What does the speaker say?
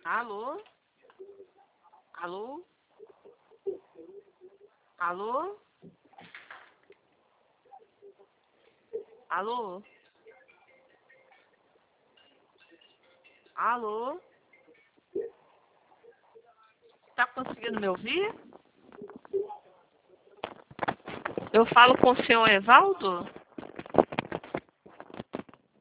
Alô? Alô? Alô? Alô? Alô? Tá conseguindo me ouvir? Eu falo com o senhor Evaldo?